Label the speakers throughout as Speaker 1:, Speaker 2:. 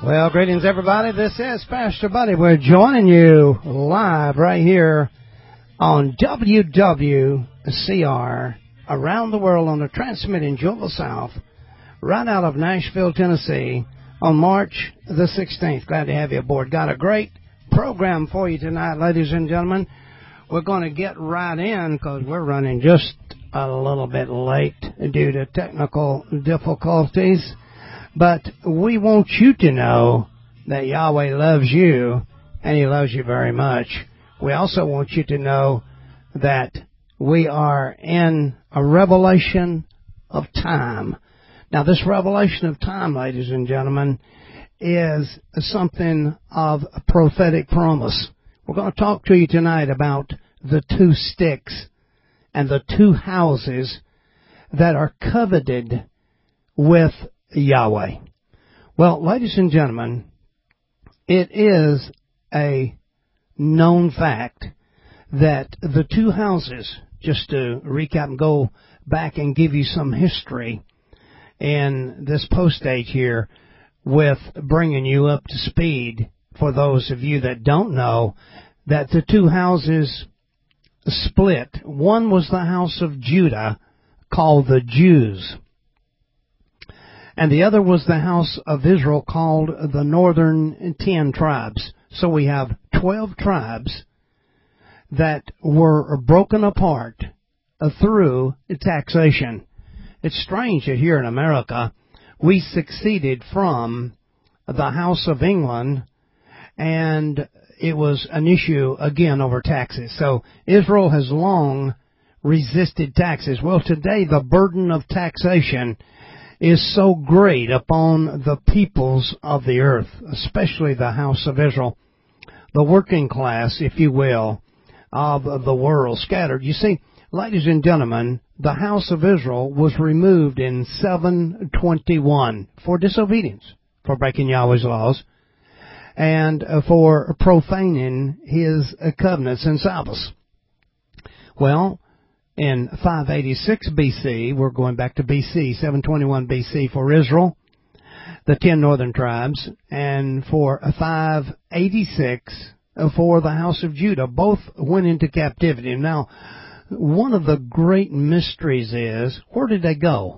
Speaker 1: Well, greetings, everybody. This is Pastor Buddy. We're joining you live right here on WWCR around the world on the transmitting Jewel South, right out of Nashville, Tennessee, on March the 16th. Glad to have you aboard. Got a great program for you tonight, ladies and gentlemen. We're going to get right in because we're running just a little bit late due to technical difficulties. But we want you to know that Yahweh loves you, and He loves you very much. We also want you to know that we are in a revelation of time. Now, this revelation of time, ladies and gentlemen, is something of a prophetic promise. We're going to talk to you tonight about the two sticks and the two houses that are coveted with Yahweh. Well, ladies and gentlemen, it is a known fact that the two houses, just to recap and go back and give you some history in this postage here with bringing you up to speed for those of you that don't know, that the two houses split. One was the house of Judah, called the Jews, and the other was the house of Israel, called the northern 10 tribes. So we have 12 tribes that were broken apart through taxation. It's strange that here in America we succeeded from the House of England, and it was an issue again over taxes. So Israel has long resisted taxes. Well, today the burden of taxation is so great upon the peoples of the earth, especially the house of Israel, the working class, if you will, of the world scattered. You see, ladies and gentlemen, the house of Israel was removed in 721 for disobedience, for breaking Yahweh's laws, and for profaning His covenants and Sabbaths. Well, in 586 BC, we're going back to BC, 721 BC for Israel, the 10 northern tribes, and for 586 for the house of Judah. Both went into captivity. Now, one of the great mysteries is, where did they go?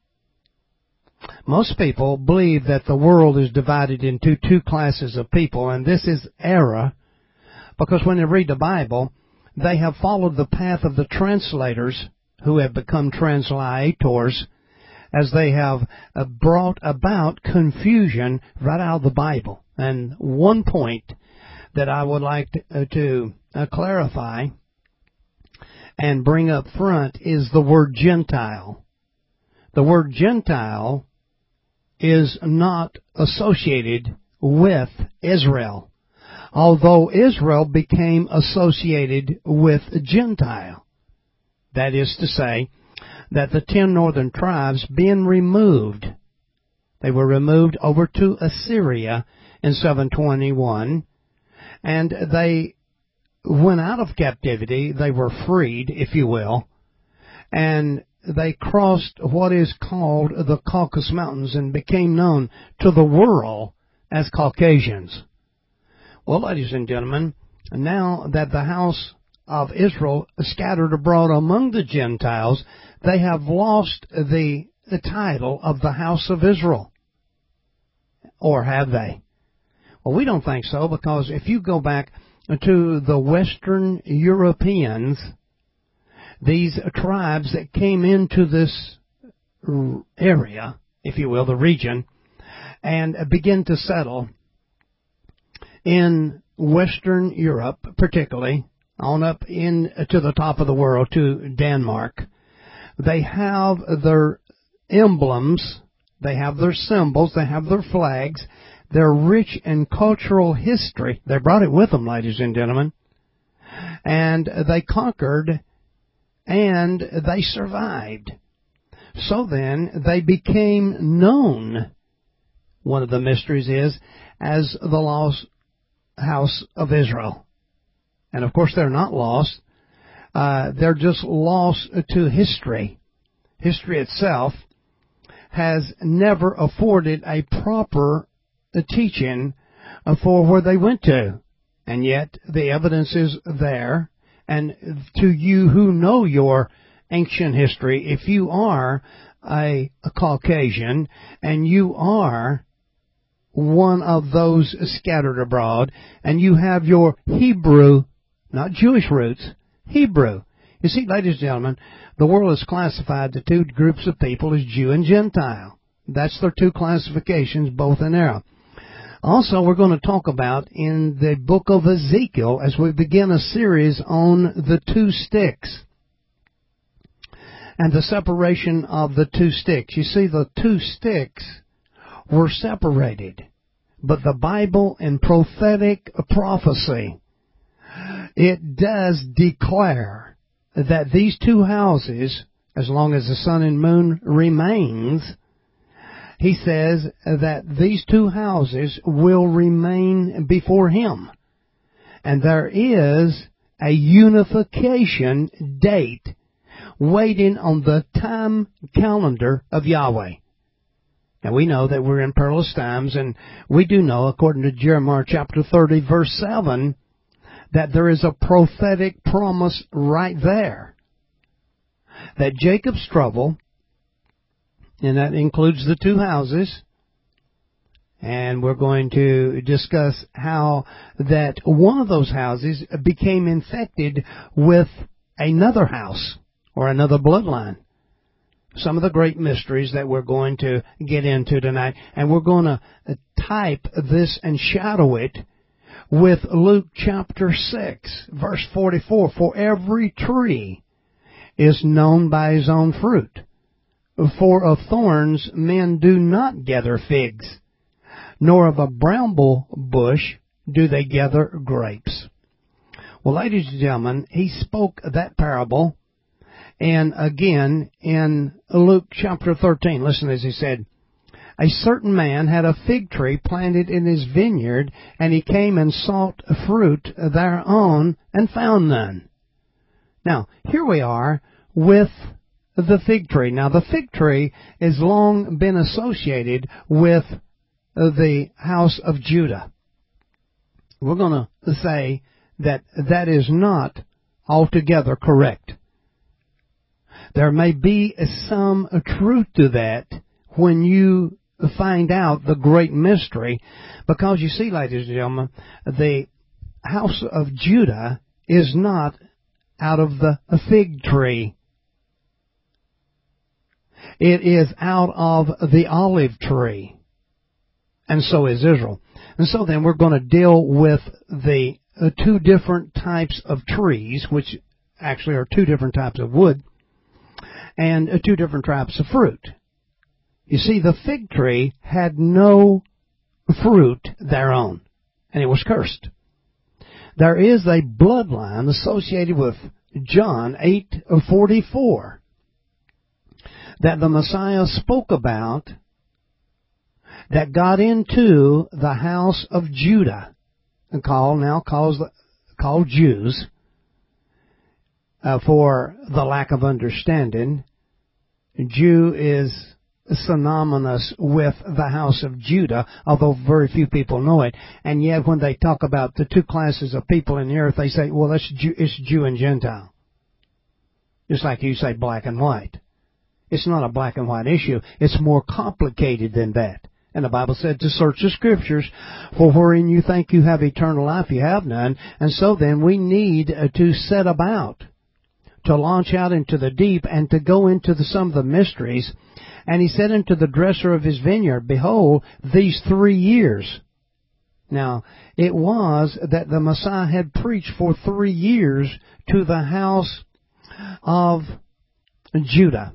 Speaker 1: Most people believe that the world is divided into two classes of people, and this is error, because when they read the Bible, they have followed the path of the translators who have become translators, as they have brought about confusion right out of the Bible. And one point that I would like to clarify and bring up front is the word Gentile. The word Gentile is not associated with Israel, although Israel became associated with Gentile. That is to say, that the 10 northern tribes being removed, they were removed over to Assyria in 721, and they went out of captivity. They were freed, if you will, and they crossed what is called the Caucasus Mountains and became known to the world as Caucasians. Well, ladies and gentlemen, now that the house of Israel is scattered abroad among the Gentiles, they have lost the title of the house of Israel. Or have they? Well, we don't think so, because if you go back to the Western Europeans, these tribes that came into this area, if you will, the region, and begin to settle in Western Europe, particularly on up in to the top of the world, to Denmark. They have their emblems, they have their symbols, they have their flags, their rich and cultural history. They brought it with them, ladies and gentlemen. And they conquered, and they survived. So then, they became known, one of the mysteries is, as the lost house of Israel. And of course they're not lost. They're just lost to history. History itself has never afforded a proper teaching for where they went to. And yet the evidence is there. And to you who know your ancient history, if you are a Caucasian and you are one of those scattered abroad and you have your Hebrew, not Jewish roots, Hebrew. You see, ladies and gentlemen, the world has classified the two groups of people as Jew and Gentile. That's their two classifications, both in error. Also, we're going to talk about in the book of Ezekiel as we begin a series on the two sticks and the separation of the two sticks. You see, the two sticks were separated, but the Bible in prophetic prophecy, it does declare that these two houses, as long as the sun and moon remains, he says that these two houses will remain before him. And there is a unification date waiting on the time calendar of Yahweh. Now we know that we're in perilous times, and we do know, according to Jeremiah chapter 30, verse 7, that there is a prophetic promise right there. That Jacob's trouble, and that includes the two houses, and we're going to discuss how that one of those houses became infected with another house or another bloodline. Some of the great mysteries that we're going to get into tonight, and we're going to type this and shadow it with Luke chapter 6, verse 44. For every tree is known by his own fruit. For of thorns men do not gather figs, nor of a bramble bush do they gather grapes. Well, ladies and gentlemen, he spoke that parable, and again in Luke chapter 13, listen as he said, a certain man had a fig tree planted in his vineyard, and he came and sought fruit thereon, and found none. Now, here we are with the fig tree. Now, the fig tree has long been associated with the house of Judah. We're going to say that that is not altogether correct. There may be some truth to that when you find out the great mystery, because you see, ladies and gentlemen, the house of Judah is not out of the fig tree. It is out of the olive tree. And so is Israel. And so then we're going to deal with the two different types of trees, which actually are two different types of wood, and two different types of fruit. You see, the fig tree had no fruit thereon, and it was cursed. There is a bloodline associated with John 8:44 that the Messiah spoke about that got into the house of Judah, and called Jews, for the lack of understanding. Jew is synonymous with the house of Judah, although very few people know it. And yet when they talk about the two classes of people in the earth, they say, well, it's Jew and Gentile. Just like you say black and white. It's not a black and white issue. It's more complicated than that. And the Bible said to search the Scriptures, for wherein you think you have eternal life, you have none. And so then we need to set about to launch out into the deep and to go into some of the mysteries. And he said unto the dresser of his vineyard, behold, these 3 years. Now, it was that the Messiah had preached for 3 years to the house of Judah.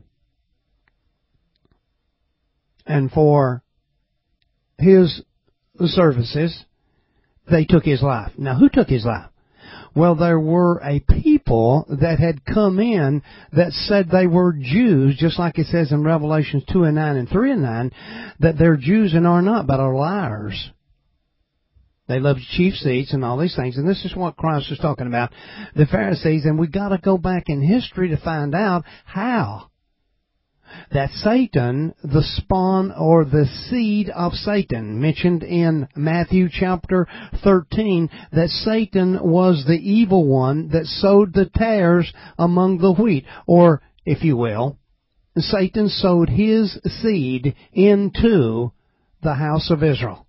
Speaker 1: And for his services, they took his life. Now, who took his life? Well, there were a people that had come in that said they were Jews, just like it says in Revelations 2:9 and 3:9, that they're Jews and are not, but are liars. They love chief seats and all these things. And this is what Christ was talking about, the Pharisees. And we got to go back in history to find out how that Satan, the spawn or the seed of Satan, mentioned in Matthew chapter 13, that Satan was the evil one that sowed the tares among the wheat, or, if you will, Satan sowed his seed into the house of Israel.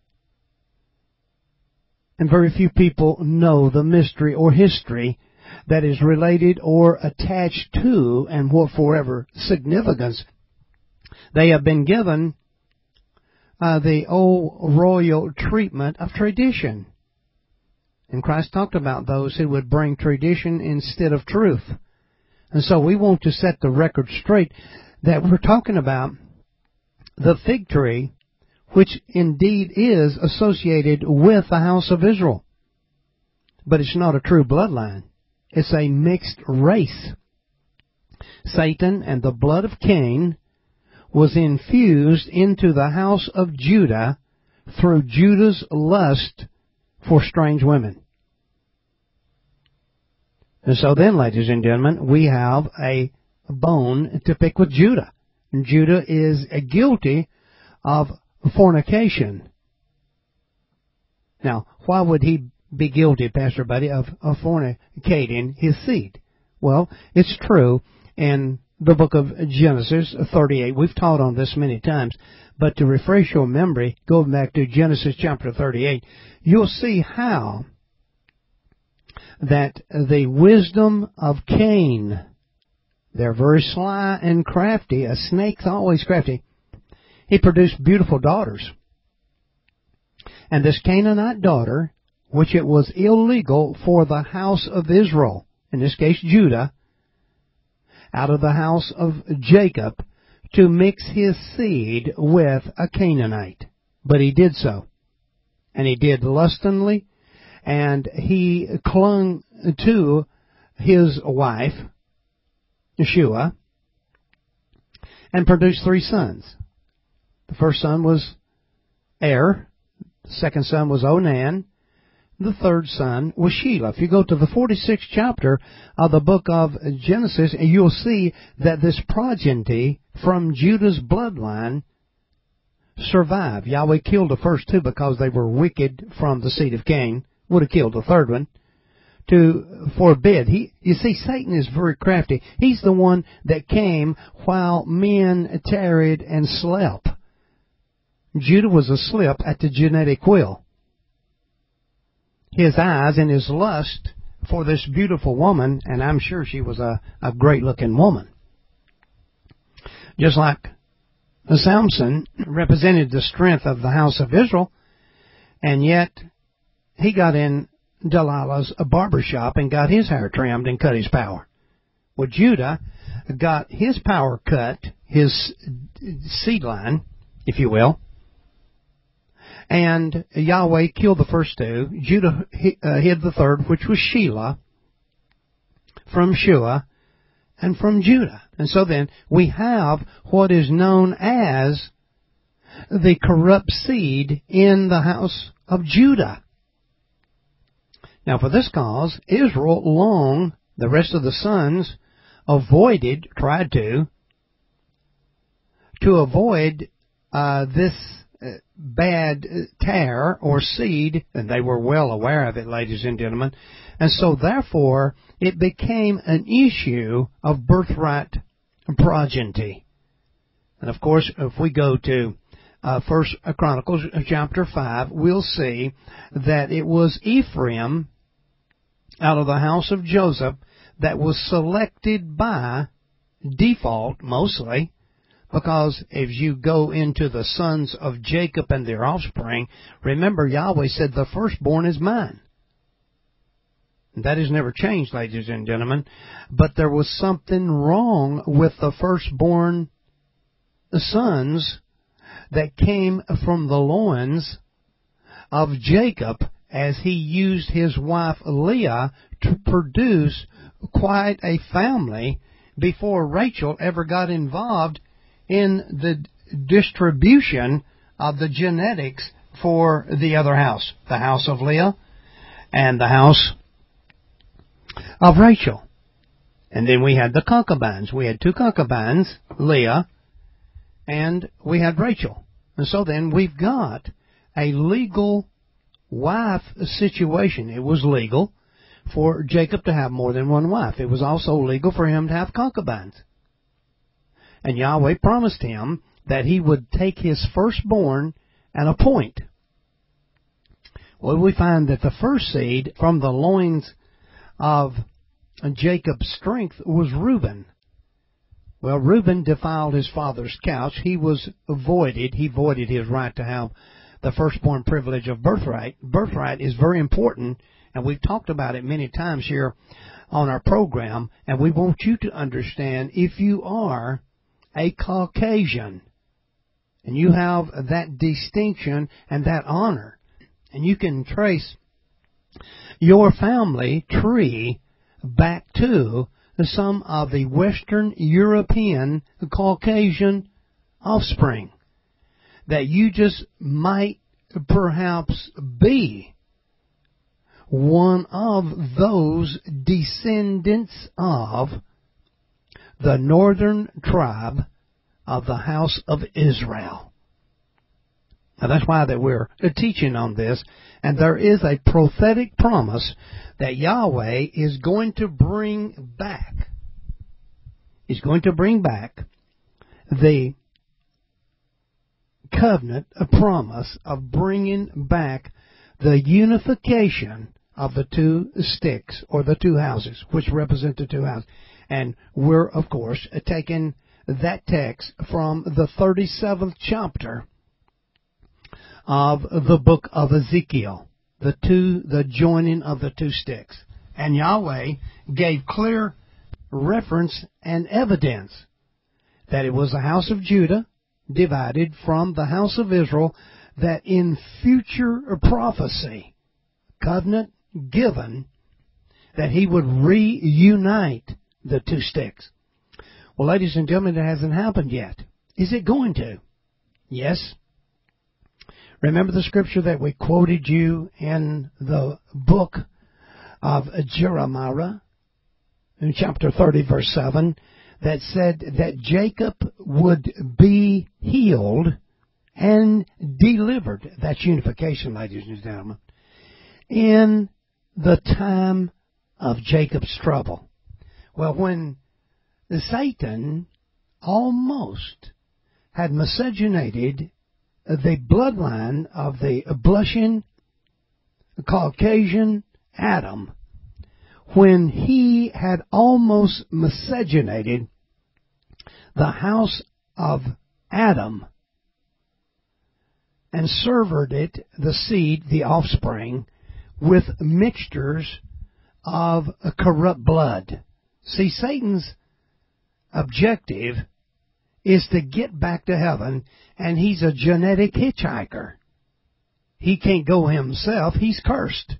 Speaker 1: And very few people know the mystery or history that is related or attached to, and what forever significance they have been given, the old royal treatment of tradition. And Christ talked about those who would bring tradition instead of truth. And so we want to set the record straight that we're talking about the fig tree, which indeed is associated with the house of Israel. But it's not a true bloodline. It's a mixed race. Satan and the blood of Cain was infused into the house of Judah through Judah's lust for strange women. And so then, ladies and gentlemen, we have a bone to pick with Judah. And Judah is guilty of fornication. Now, why would he be guilty, Pastor Buddy, of fornicating his seed? Well, it's true in the book of Genesis 38. We've taught on this many times, but to refresh your memory, go back to Genesis chapter 38. You'll see how that the wisdom of Cain, they're very sly and crafty. A snake's always crafty. He produced beautiful daughters. And this Canaanite daughter, which it was illegal for the house of Israel, in this case Judah, out of the house of Jacob, to mix his seed with a Canaanite. But he did so. And he did lustily, and he clung to his wife, Yeshua, and produced 3 sons. The first son was Er, the second son was Onan, the third son was Shelah. If you go to the 46th chapter of the book of Genesis, you'll see that this progeny from Judah's bloodline survived. Yahweh killed the first 2 because they were wicked from the seed of Cain. Would have killed the third one to forbid. You see, Satan is very crafty. He's the one that came while men tarried and slept. Judah was asleep at the genetic wheel. His eyes and his lust for this beautiful woman, and I'm sure she was a great-looking woman. Just like Samson represented the strength of the house of Israel, and yet he got in Delilah's barber shop and got his hair trimmed and cut his power. Well, Judah got his power cut, his seed line, if you will, and Yahweh killed the first 2. Judah hid the third, which was Shelah, from Shua, and from Judah. And so then we have what is known as the corrupt seed in the house of Judah. Now, for this cause, Israel the rest of the sons, tried to avoid this bad tare or seed, and they were well aware of it, ladies and gentlemen. And so, therefore, it became an issue of birthright progeny. And, of course, if we go to First Chronicles chapter 5, we'll see that it was Ephraim out of the house of Joseph that was selected by default, mostly, because if you go into the sons of Jacob and their offspring, remember Yahweh said, the firstborn is mine. That has never changed, ladies and gentlemen. But there was something wrong with the firstborn sons that came from the loins of Jacob, as he used his wife Leah to produce quite a family before Rachel ever got involved in the distribution of the genetics for the other house, the house of Leah and the house of Rachel. And then we had the concubines. We had two concubines, Leah, and we had Rachel. And so then we've got a legal wife situation. It was legal for Jacob to have more than one wife. It was also legal for him to have concubines. And Yahweh promised him that he would take his firstborn and appoint. Well, we find that the first seed from the loins of Jacob's strength was Reuben. Well, Reuben defiled his father's couch. He was voided. He voided his right to have the firstborn privilege of birthright. Birthright is very important, and we've talked about it many times here on our program, and we want you to understand, if you are a Caucasian, and you have that distinction and that honor, and you can trace your family tree back to some of the Western European Caucasian offspring, that you just might perhaps be one of those descendants of the northern tribe of the house of Israel. Now that's why that we're teaching on this, and there is a prophetic promise that Yahweh is going to bring back. He's going to bring back the covenant, a promise of bringing back the unification of the two sticks, or the two houses, which represent the two houses. And we're, of course, taking that text from the 37th chapter of the book of Ezekiel, the joining of the two sticks. And Yahweh gave clear reference and evidence that it was the house of Judah divided from the house of Israel, that in future prophecy, covenant given, that he would reunite the two sticks. Well, ladies and gentlemen, it hasn't happened yet. Is it going to? Yes. Remember the scripture that we quoted you in the book of Jeremiah, in chapter 30, verse 7, that said that Jacob would be healed and delivered. That's unification, ladies and gentlemen. In the time of Jacob's trouble. Well, when Satan almost had miscegenated the bloodline of the blushing Caucasian Adam, when he had almost miscegenated the house of Adam and severed it, the seed, the offspring, with mixtures of corrupt blood. See, Satan's objective is to get back to heaven, and he's a genetic hitchhiker. He can't go himself. He's cursed.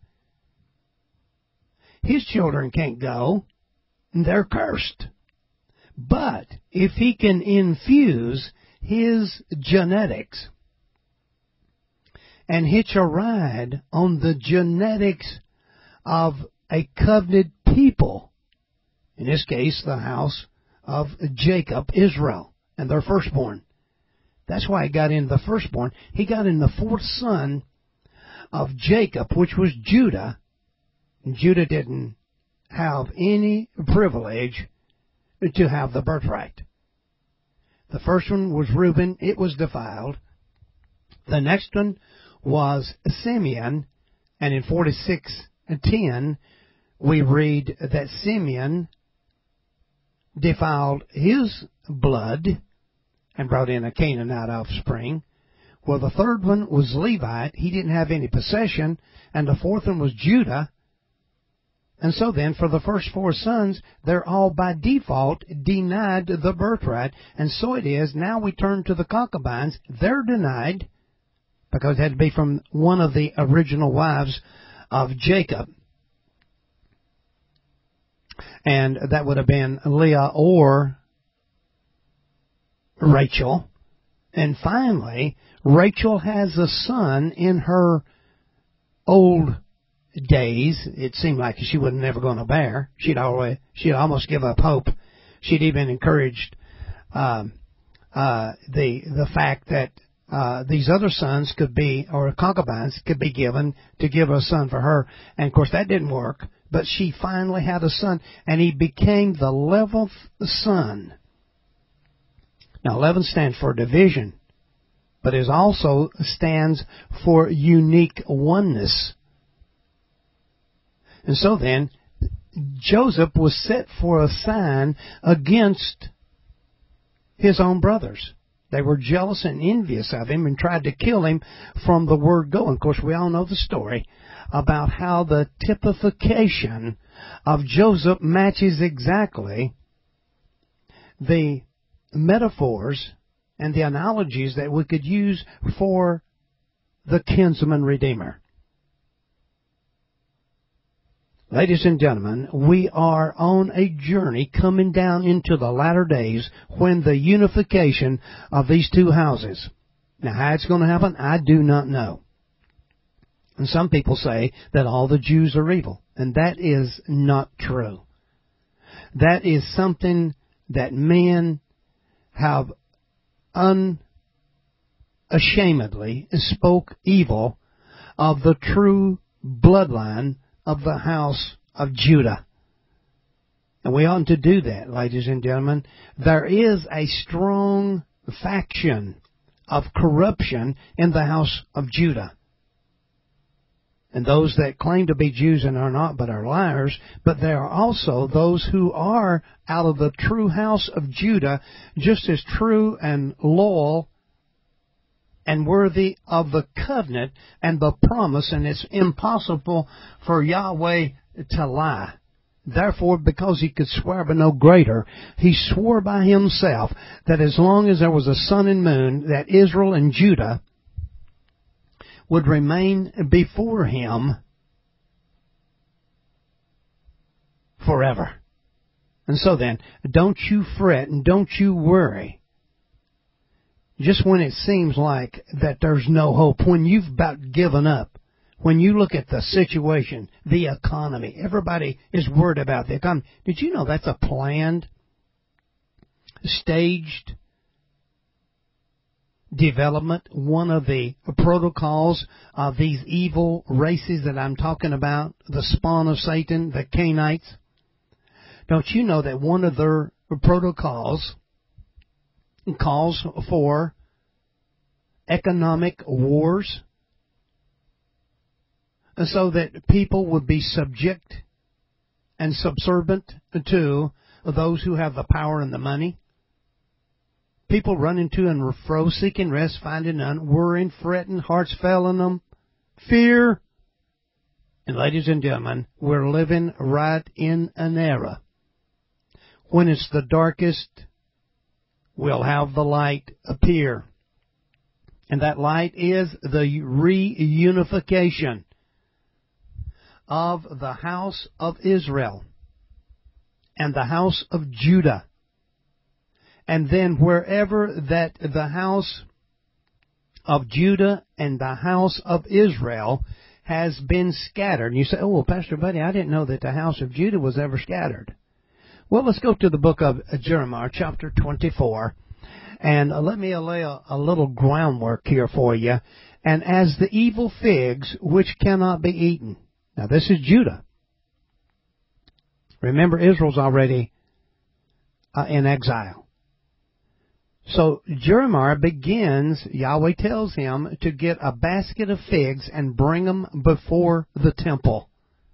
Speaker 1: His children can't go. They're cursed. But if he can infuse his genetics and hitch a ride on the genetics of a covenanted people, in this case, the house of Jacob, Israel, and their firstborn. That's why he got in the firstborn. He got in the fourth son of Jacob, which was Judah. And Judah didn't have any privilege to have the birthright. The first one was Reuben. It was defiled. The next one was Simeon. And in 46:10, we read that Simeon defiled his blood and brought in a Canaanite offspring. Well, the third one was Levite. He didn't have any possession. And the fourth one was Judah. And so then, for the first four sons, they're all by default denied the birthright. And so it is, now we turn to the concubines. They're denied because it had to be from one of the original wives of Jacob. And that would have been Leah or Rachel. And finally, Rachel has a son in her old days, it seemed like she was never going to bear. She'd almost give up hope. She'd even encouraged the fact that these other sons could be, or concubines could be given to give a son for her. And of course that didn't work, but she finally had a son, and he became the 11th son. Now 11 stands for division, but it also stands for unique oneness. And so then, Joseph was set for a sign against his own brothers. They were jealous and envious of him and tried to kill him from the word go. And of course, we all know the story about how the typification of Joseph matches exactly the metaphors and the analogies that we could use for the kinsman redeemer. Ladies and gentlemen, we are on a journey coming down into the latter days when the unification of these two houses. Now, how it's going to happen, I do not know. And some people say that all the Jews are evil, and that is not true. That is something that men have unashamedly spoke evil of the true bloodline of the house of Judah. And we ought to do that, ladies and gentlemen. There is a strong faction of corruption in the house of Judah. And those that claim to be Jews and are not, but are liars. But there are also those who are out of the true house of Judah, just as true and loyal and worthy of the covenant and the promise, and it's impossible for Yahweh to lie. Therefore, because he could swear by no greater, he swore by himself that as long as there was a sun and moon, that Israel and Judah would remain before him forever. And so then, don't you fret and don't you worry. Just when it seems like that there's no hope, when you've about given up, when you look at the situation, the economy, everybody is worried about the economy. Did you know that's a planned, staged development? One of the protocols of these evil races that I'm talking about, the spawn of Satan, the Canaanites. Don't you know that one of their protocols calls for economic wars, so that people would be subject and subservient to those who have the power and the money? People running to and fro, seeking rest, finding none, worrying, fretting, hearts failing them, fear. And ladies and gentlemen, we're living right in an era when it's the darkest, we'll have the light appear. And that light is the reunification of the house of Israel and the house of Judah. And then wherever that the house of Judah and the house of Israel has been scattered. And you say, oh, well, Pastor Buddy, I didn't know that the house of Judah was ever scattered. Well, let's go to the book of Jeremiah, chapter 24, and let me lay a little groundwork here for you. And as the evil figs which cannot be eaten. Now, this is Judah. Remember, Israel's already in exile. So Jeremiah begins, Yahweh tells him to get a basket of figs and bring them before the temple.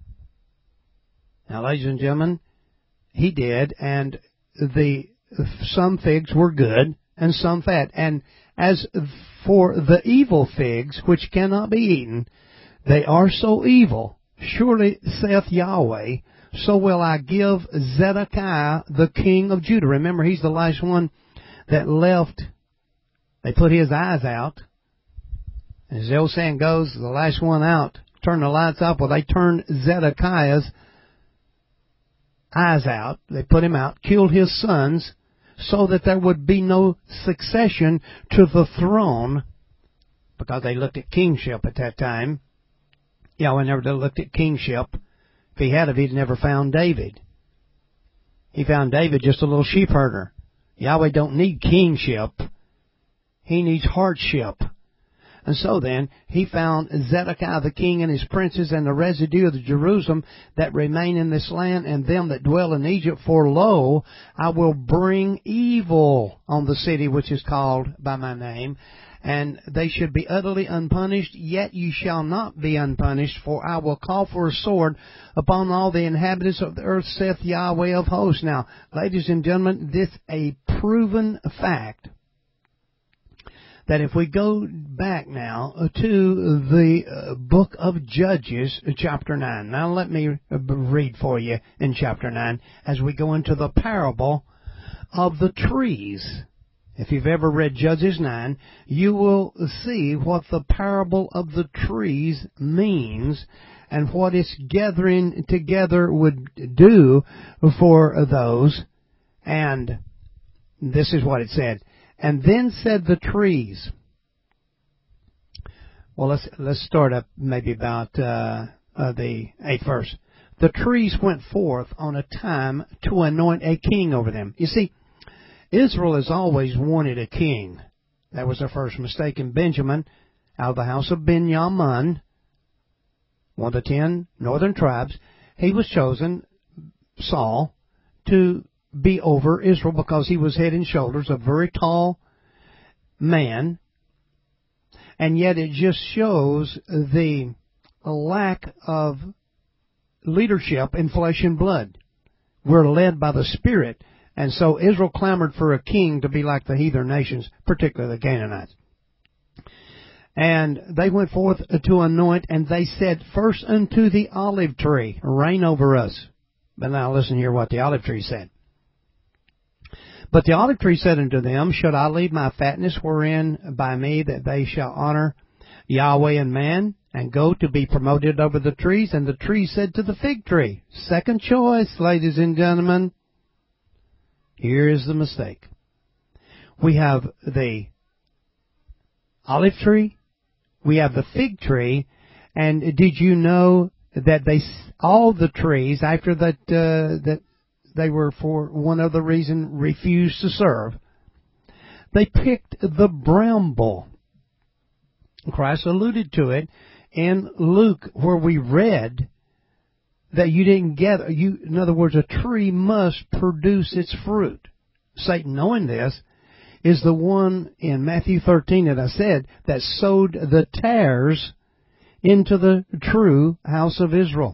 Speaker 1: Now, ladies and gentlemen, he did, and some figs were good and some fat. And as for the evil figs, which cannot be eaten, they are so evil, surely saith Yahweh, so will I give Zedekiah the king of Judah. Remember, he's the last one that left. They put his eyes out. As the old saying goes, the last one out, turn the lights off. Well, they turned Zedekiah's eyes out. They put him out, killed his sons, so that there would be no succession to the throne, because they looked at kingship at that time. Yahweh never looked at kingship. If he had, he'd never found David. He found David just a little sheep herder. Yahweh don't need kingship. He needs hardship. And so then, he found Zedekiah the king and his princes and the residue of the Jerusalem that remain in this land and them that dwell in Egypt. For lo, I will bring evil on the city which is called by my name, and they should be utterly unpunished. Yet you shall not be unpunished, for I will call for a sword upon all the inhabitants of the earth, saith Yahweh of hosts. Now, ladies and gentlemen, this is a proven fact that if we go back now to the book of Judges, chapter 9. Now let me read for you in chapter 9 as we go into the parable of the trees. If you've ever read Judges 9, you will see what the parable of the trees means and what its gathering together would do for those. And this is what it said. And then said the trees. Well, let's start up maybe about the 8th verse. The trees went forth on a time to anoint a king over them. You see, Israel has always wanted a king. That was their first mistake in Benjamin, out of the house of Benjamin, one of the 10 northern tribes. He was chosen, Saul, to be over Israel because he was head and shoulders a very tall man, and yet it just shows the lack of leadership in flesh and blood. We're led by the Spirit, and so Israel clamored for a king to be like the heathen nations, particularly the Canaanites. And they went forth to anoint, and they said, first unto the olive tree, reign over us. But now listen here what the olive tree said. But the olive tree said unto them, should I leave my fatness wherein by me that they shall honor Yahweh and man, and go to be promoted over the trees? And the tree said to the fig tree, second choice, ladies and gentlemen. Here is the mistake. We have the olive tree, we have the fig tree, and did you know that all the trees, after that they were, for one other reason, refused to serve, they picked the bramble. Christ alluded to it in Luke, where we read that you didn't gather. In other words, a tree must produce its fruit. Satan, knowing this, is the one in Matthew 13 that I said that sowed the tares into the true house of Israel.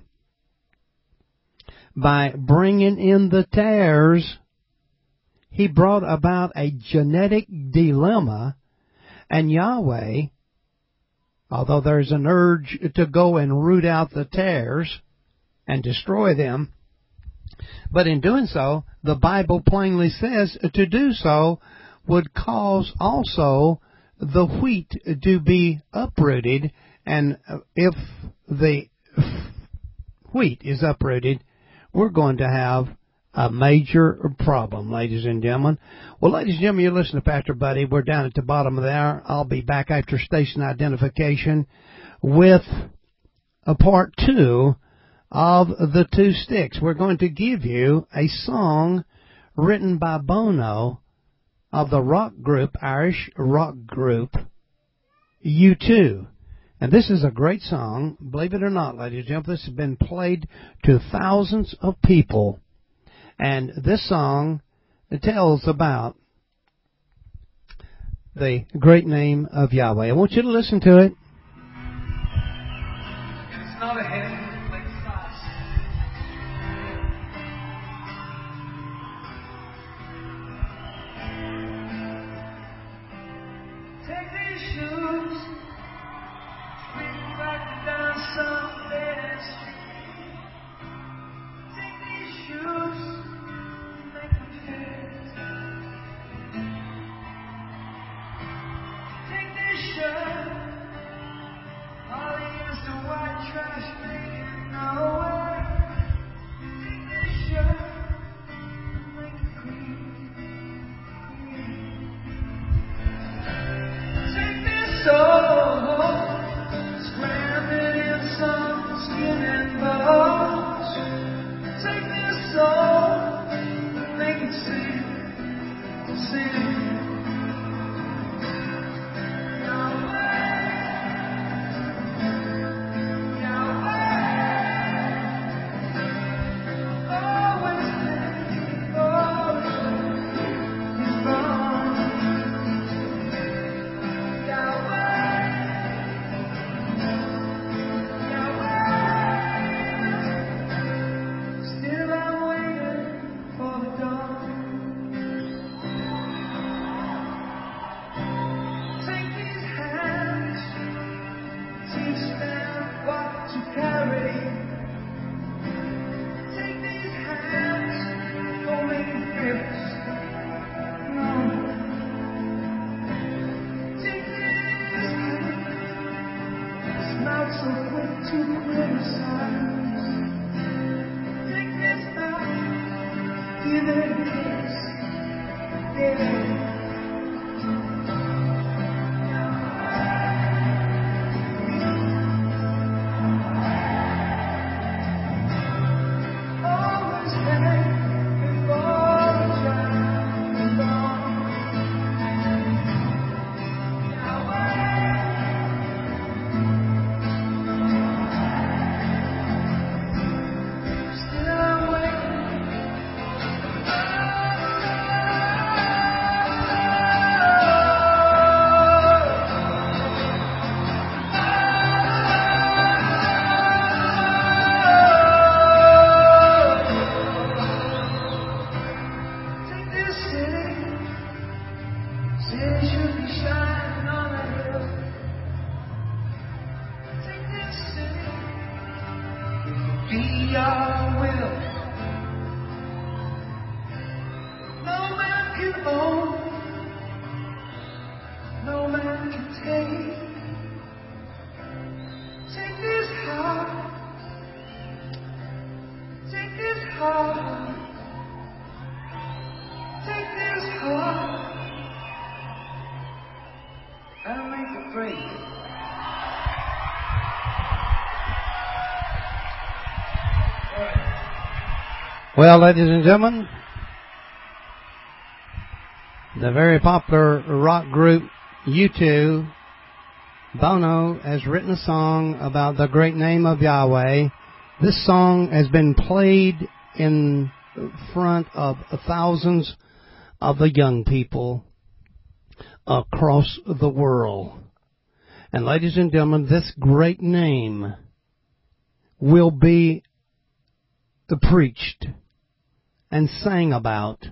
Speaker 1: By bringing in the tares, he brought about a genetic dilemma, and Yahweh, although there's an urge to go and root out the tares and destroy them, but in doing so, the Bible plainly says to do so would cause also the wheat to be uprooted, and if the wheat is uprooted, we're going to have a major problem, ladies and gentlemen. Well, ladies and gentlemen, you're listening to Pastor Buddy. We're down at the bottom of the hour. I'll be back after station identification with a part 2 of the 2 sticks. We're going to give you a song written by Bono of the rock group, Irish rock group, U2. And this is a great song. Believe it or not, ladies and gentlemen, this has been played to thousands of people. And this song tells about the great name of Yahweh. I want you to listen to it.
Speaker 2: It's not a hymn like sauce. Take these shoes, swing back down some dead street. Take these shoes, make them fit. Take this shirt, lips. No. Take this cup. It's not so quick to criticize. Take this back. Give it a kiss. Yeah.
Speaker 1: Well, ladies and gentlemen, the very popular rock group U2, Bono, has written a song about the great name of Yahweh. This song has been played in front of thousands of the young people across the world. And ladies and gentlemen, this great name will be preached and sang about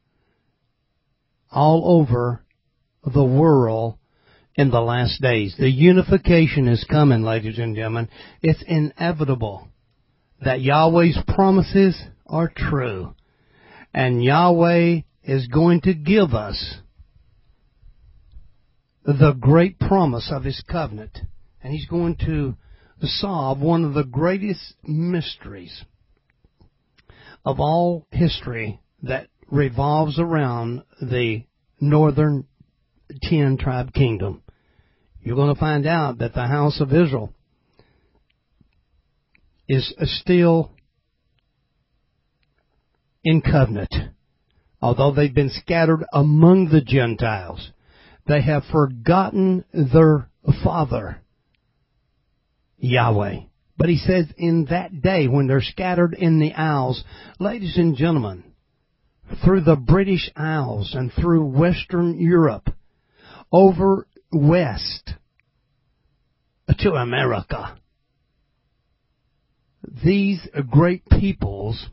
Speaker 1: all over the world in the last days. The unification is coming, ladies and gentlemen. It's inevitable that Yahweh's promises are true. And Yahweh is going to give us the great promise of His covenant. And He's going to solve one of the greatest mysteries of all history that revolves around the northern 10-tribe kingdom. You're going to find out that the house of Israel is still in covenant. Although they've been scattered among the Gentiles, they have forgotten their Father, Yahweh. But He says in that day when they're scattered in the Isles, ladies and gentlemen, through the British Isles and through Western Europe, over west to America, these great peoples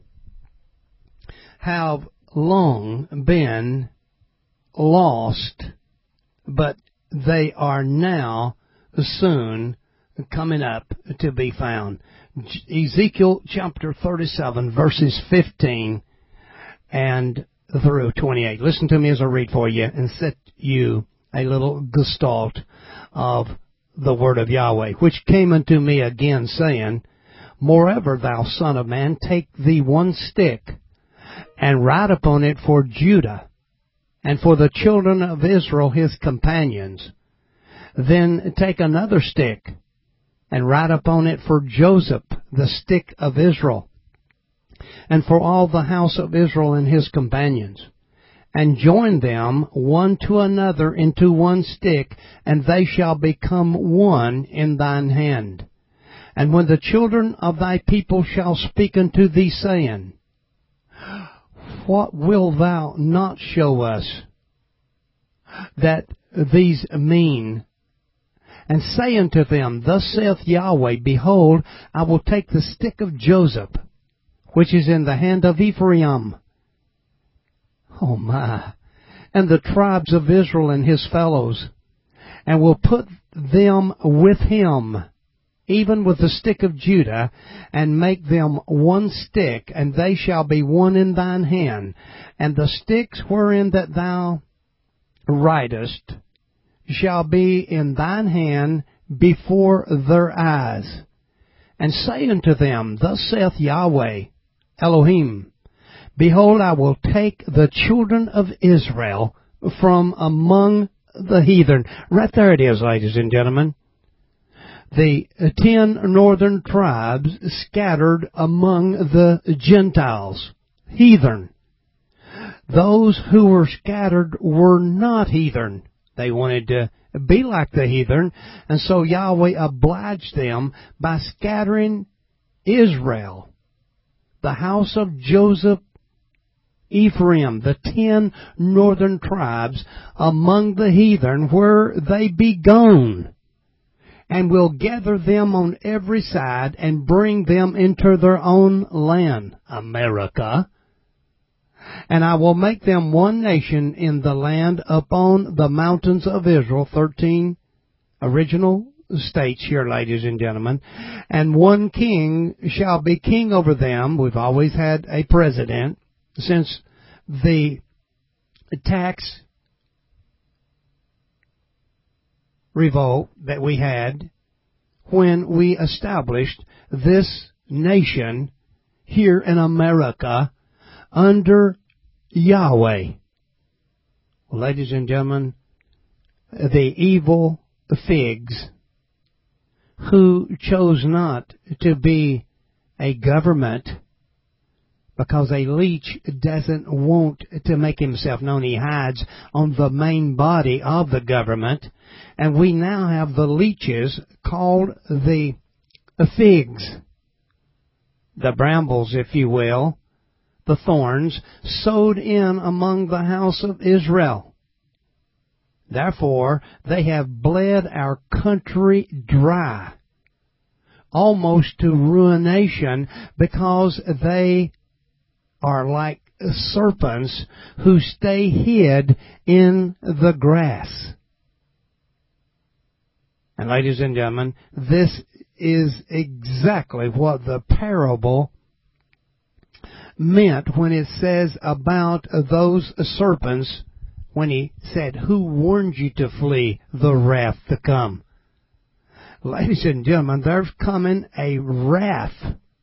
Speaker 1: have long been lost, but they are now soon coming up to be found. Ezekiel chapter 37, verses 15 and through 28. Listen to me as I read for you and set you a little gestalt of the word of Yahweh, which came unto me again, saying, Moreover, thou son of man, take thee one stick, and write upon it for Judah, and for the children of Israel his companions. Then take another stick, and write upon it for Joseph, the stick of Israel, and for all the house of Israel and his companions. And join them one to another into one stick, and they shall become one in thine hand. And when the children of thy people shall speak unto thee, saying, What wilt thou not show us that these mean? And say unto them, Thus saith Yahweh, Behold, I will take the stick of Joseph, which is in the hand of Ephraim, oh my, and the tribes of Israel and his fellows, and will put them with him even with the stick of Judah, and make them one stick, and they shall be one in thine hand. And the sticks wherein that thou writest shall be in thine hand before their eyes. And say unto them, Thus saith Yahweh Elohim, Behold, I will take the children of Israel from among the heathen. Right there it is, ladies and gentlemen. The 10 northern tribes scattered among the Gentiles, heathen. Those who were scattered were not heathen. They wanted to be like the heathen, and so Yahweh obliged them by scattering Israel, the house of Joseph, Ephraim, the 10 northern tribes, among the heathen, where they be gone, and will gather them on every side and bring them into their own land, America. And I will make them one nation in the land upon the mountains of Israel. 13 original states here, ladies and gentlemen. And one king shall be king over them. We've always had a president since the tax revolt that we had when we established this nation here in America under Yahweh. Well, ladies and gentlemen, the evil figs who chose not to be a government because a leech doesn't want to make himself known. He hides on the main body of the government. And we now have the leeches called the figs, the brambles, if you will, the thorns, sowed in among the house of Israel. Therefore, they have bled our country dry, almost to ruination, because they are like serpents who stay hid in the grass. And ladies and gentlemen, this is exactly what the parable meant when it says about those serpents, when he said, Who warned you to flee the wrath to come? Ladies and gentlemen, there's coming a wrath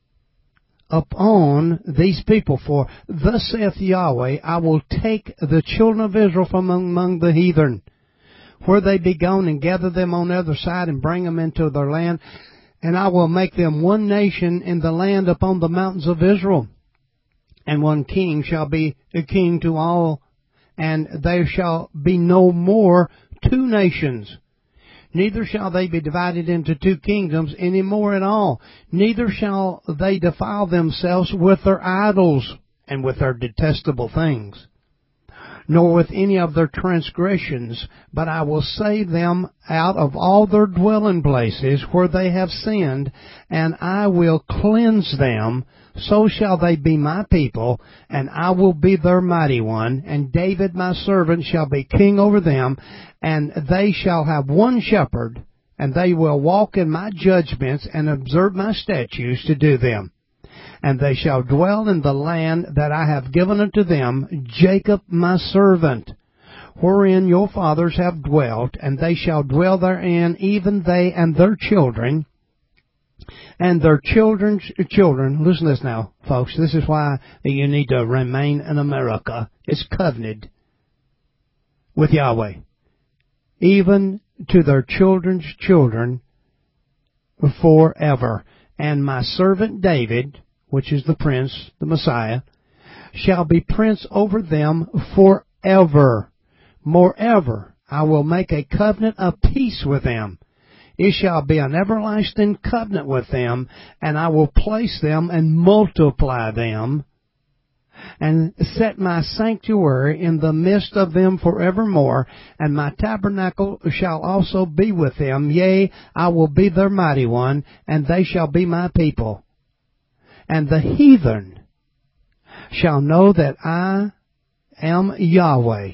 Speaker 1: upon these people. For thus saith Yahweh, I will take the children of Israel from among the heathen, where they be gone, and gather them on the other side, and bring them into their land. And I will make them one nation in the land upon the mountains of Israel. And one king shall be a king to all, and there shall be no more 2 nations. Neither shall they be divided into 2 kingdoms any more at all. Neither shall they defile themselves with their idols and with their detestable things, nor with any of their transgressions, but I will save them out of all their dwelling places where they have sinned, and I will cleanse them. So shall they be my people, and I will be their mighty one, and David my servant shall be king over them, and they shall have one shepherd, and they will walk in my judgments and observe my statutes to do them. And they shall dwell in the land that I have given unto them, Jacob my servant, wherein your fathers have dwelt, and they shall dwell therein, even they and their children, and their children's children. Listen to this now, folks. This is why you need to remain in America. It's covenanted with Yahweh. Even to their children's children forever. And my servant David, which is the prince, the Messiah, shall be prince over them forever. Moreover, I will make a covenant of peace with them. It shall be an everlasting covenant with them, and I will place them and multiply them, and set my sanctuary in the midst of them forevermore, and my tabernacle shall also be with them. Yea, I will be their mighty one, and they shall be my people. And the heathen shall know that I am Yahweh.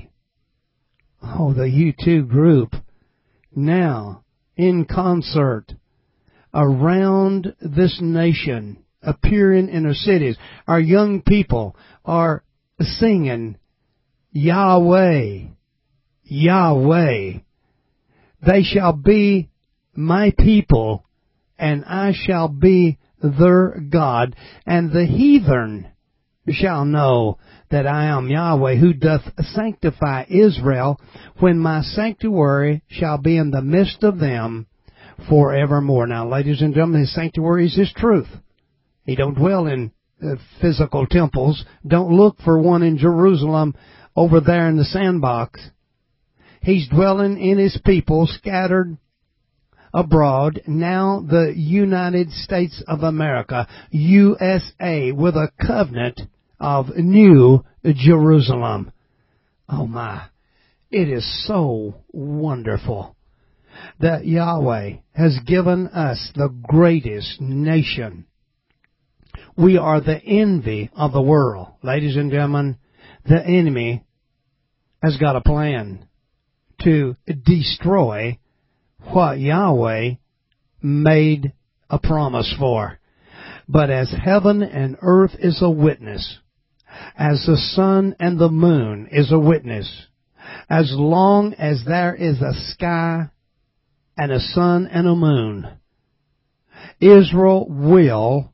Speaker 1: Oh, the U2 group now in concert around this nation, appearing in our cities. Our young people are singing, Yahweh, Yahweh. They shall be my people, and I shall be their God. And the heathen shall know that I am Yahweh, who doth sanctify Israel, when my sanctuary shall be in the midst of them forevermore. Now, ladies and gentlemen, His sanctuary is His truth. He don't dwell in physical temples. Don't look for one in Jerusalem over there in the sandbox. He's dwelling in His people scattered abroad, now the United States of America, USA, with a covenant of New Jerusalem. Oh my, it is so wonderful that Yahweh has given us the greatest nation. We are the envy of the world. Ladies and gentlemen, the enemy has got a plan to destroy what Yahweh made a promise for. But as heaven and earth is a witness, as the sun and the moon is a witness, as long as there is a sky and a sun and a moon, Israel will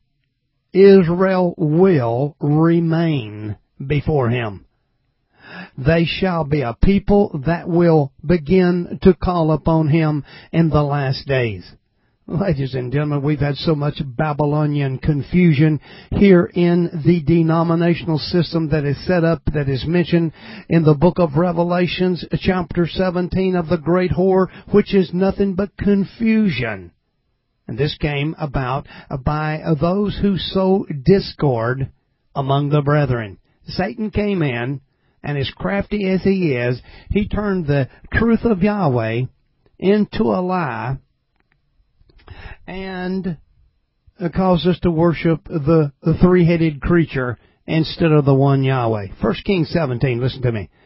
Speaker 1: remain before Him. They shall be a people that will begin to call upon Him in the last days. Ladies and gentlemen, we've had so much Babylonian confusion here in the denominational system that is set up, that is mentioned in the book of Revelations, chapter 17 of the great whore, which is nothing but confusion. And this came about by those who sow discord among the brethren. Satan came in, and as crafty as he is, he turned the truth of Yahweh into a lie and caused us to worship the three-headed creature instead of the one Yahweh. 1 Kings 17, listen to me.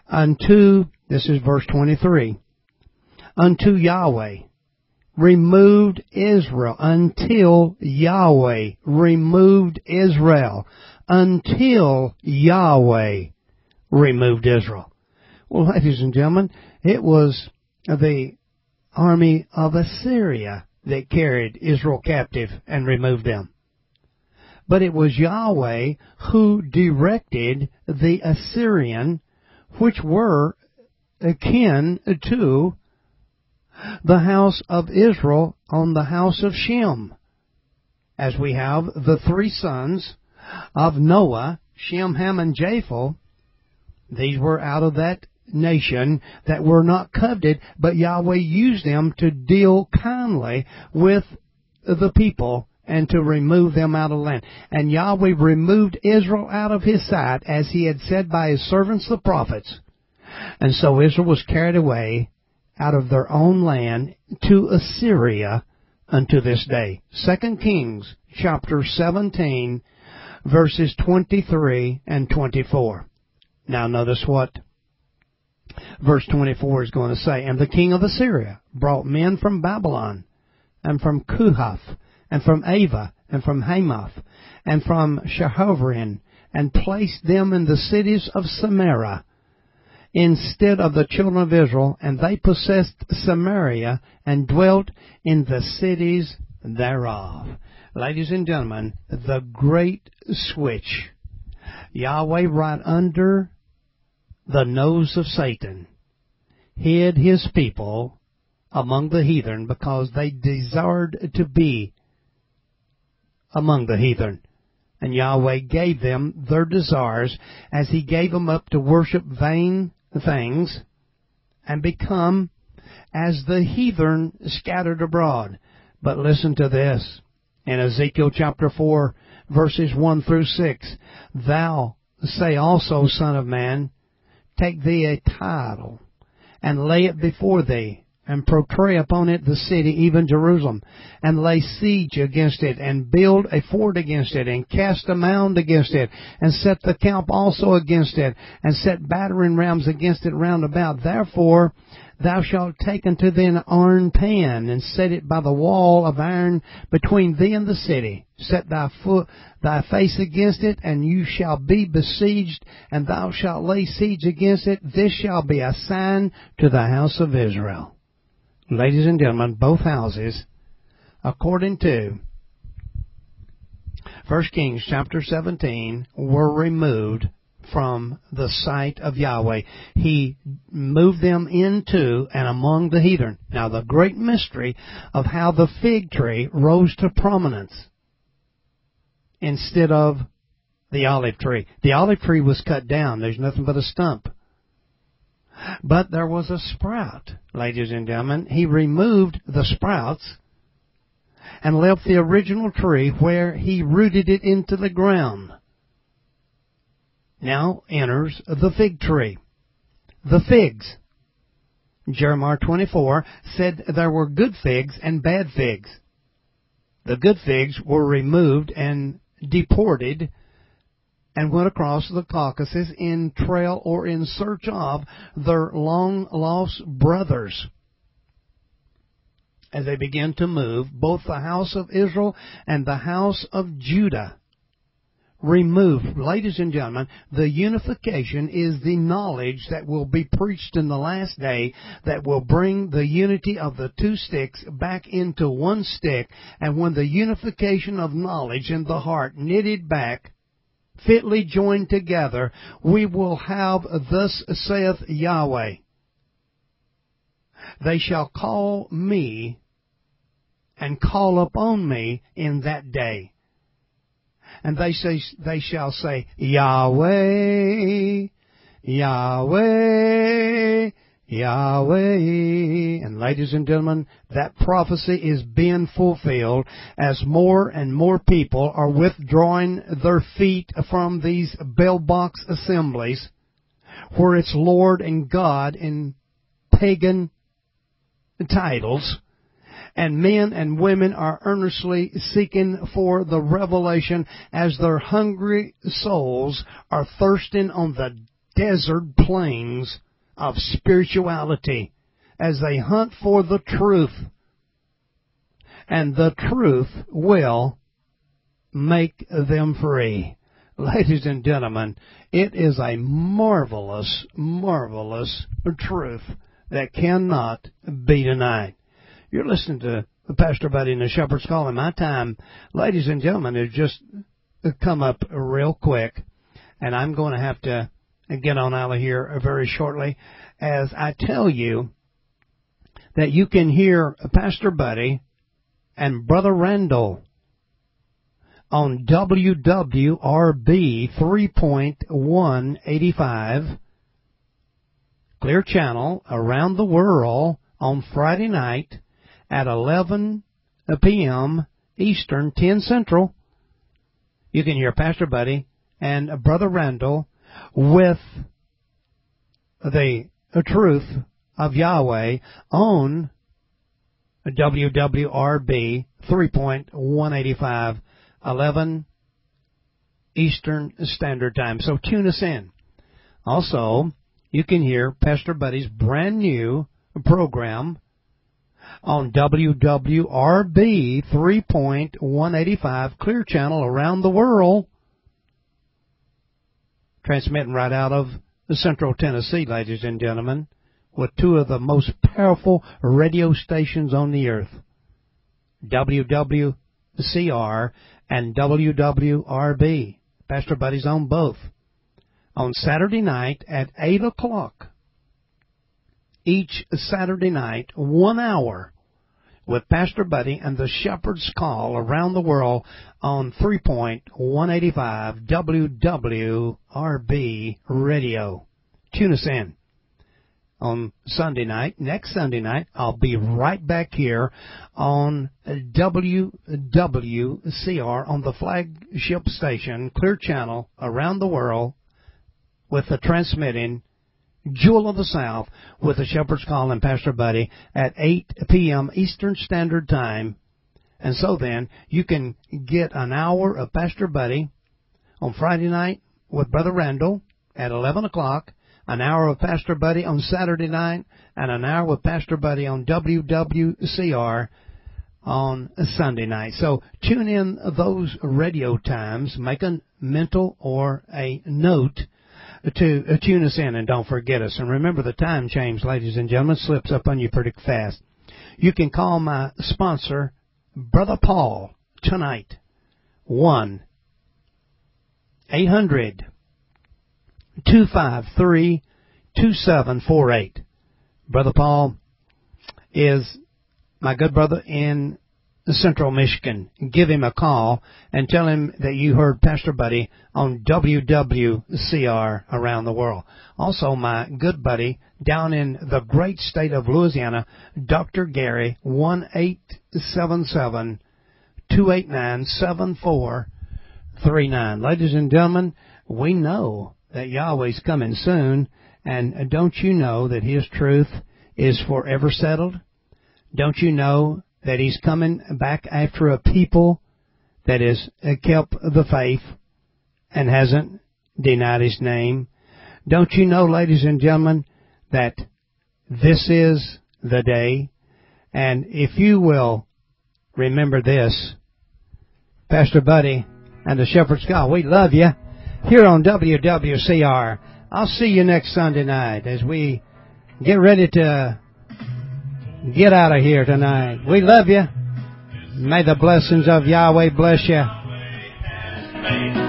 Speaker 1: This is verse 23, unto Yahweh removed Israel, until Yahweh removed Israel, until Yahweh removed Israel. Well, ladies and gentlemen, it was the army of Assyria that carried Israel captive and removed them. But it was Yahweh who directed the Assyrian, which were akin to the house of Israel on the house of Shem. As we have the three sons of Noah, Shem, Ham, and Japheth. These were out of that nation that were not coveted, but Yahweh used them to deal kindly with the people and to remove them out of the land. And Yahweh removed Israel out of His sight, as He had said by His servants the prophets. And so Israel was carried away out of their own land to Assyria unto this day. 2 Kings chapter 17, verses 23 and 24. Now notice what verse 24 is going to say. And the king of Assyria brought men from Babylon, and from Kuhath, and from Ava, and from Hamath, and from Shahorvin, and placed them in the cities of Samaria instead of the children of Israel, and they possessed Samaria, and dwelt in the cities thereof. Ladies and gentlemen, the great switch. Yahweh, right under the nose of Satan, hid His people among the heathen because they desired to be among the heathen. And Yahweh gave them their desires as He gave them up to worship vain things and become as the heathen scattered abroad. But listen to this. In Ezekiel chapter 4, verses 1 through 6, thou say also, Son of man, take thee a title, and lay it before thee, and portray upon it the city, even Jerusalem, and lay siege against it, and build a fort against it, and cast a mound against it, and set the camp also against it, and set battering rams against it round about. Therefore thou shalt take unto thee an iron pan, and set it by the wall of iron between thee and the city. Set thy face against it, and you shall be besieged, and thou shalt lay siege against it. This shall be a sign to the house of Israel. Ladies and gentlemen, both houses, according to 1 Kings chapter 17, were removed from the sight of Yahweh. He moved them into and among the heathen. Now, the great mystery of how the fig tree rose to prominence instead of the olive tree. The olive tree was cut down. There's nothing but a stump. But there was a sprout, ladies and gentlemen. He removed the sprouts and left the original tree where he rooted it into the ground. Now enters the fig tree. The figs. Jeremiah 24 said there were good figs and bad figs. The good figs were removed and deported and went across the Caucasus in trail or in search of their long-lost brothers. As they began to move, both the house of Israel and the house of Judah removed. Ladies and gentlemen, the unification is the knowledge that will be preached in the last day that will bring the unity of the two sticks back into one stick. And when the unification of knowledge in the heart knitted back, fitly joined together, we will have, thus saith Yahweh, they shall call me and call upon me in that day. And they shall say, Yahweh, Yahweh, Yahweh. And ladies and gentlemen, that prophecy is being fulfilled as more and more people are withdrawing their feet from these bell box assemblies where it's Lord and God in pagan titles. And men and women are earnestly seeking for the revelation as their hungry souls are thirsting on the desert plains of spirituality as they hunt for the truth. And the truth will make them free. Ladies and gentlemen, it is a marvelous, marvelous truth that cannot be denied. You're listening to the Pastor Buddy and the Shepherd's Call, and my time, ladies and gentlemen, has just come up real quick, and I'm going to have to get on out of here very shortly as I tell you that you can hear Pastor Buddy and Brother Randall on WWRB 3.185 Clear Channel around the world on Friday night at 11 p.m. Eastern, 10 Central. You can hear Pastor Buddy and Brother Randall with the truth of Yahweh on WWRB 3.185, 11 Eastern Standard Time. So tune us in. Also, you can hear Pastor Buddy's brand new program on WWRB 3.185 Clear Channel around the world, transmitting right out of Central Tennessee, ladies and gentlemen, with two of the most powerful radio stations on the earth, WWCR and WWRB. Pastor Buddy's on both. On Saturday night at 8 o'clock, each Saturday night, 1 hour, with Pastor Buddy and the Shepherd's Call around the world on 3.185 WWRB Radio. Tune us in. On Sunday night, next Sunday night, I'll be right back here on WWCR on the flagship station, Clear Channel around the world, with the transmitting Jewel of the South with the Shepherd's Call and Pastor Buddy at 8 p.m. Eastern Standard Time. And so then, you can get an hour of Pastor Buddy on Friday night with Brother Randall at 11 o'clock, an hour of Pastor Buddy on Saturday night, and an hour with Pastor Buddy on WWCR on Sunday night. So tune in those radio times, make a mental or a note to tune us in, and don't forget us. And remember, the time change, ladies and gentlemen, slips up on you pretty fast. You can call my sponsor, Brother Paul, tonight, 1-800-253-2748. Brother Paul is my good brother in Central Michigan. Give him a call and tell him that you heard Pastor Buddy on WWCR around the world. Also, my good buddy down in the great state of Louisiana, Dr. Gary, 1-877-289-7439. Ladies and gentlemen, we know that Yahweh's coming soon, and don't you know that His truth is forever settled? Don't you know that He's coming back after a people that has kept the faith and hasn't denied His name? Don't you know, ladies and gentlemen, that this is the day? And if you will remember this, Pastor Buddy and the Shepherd's Call, we love you here on WWCR. I'll see you next Sunday night as we get ready to get out of here tonight. We love you. May the blessings of Yahweh bless you.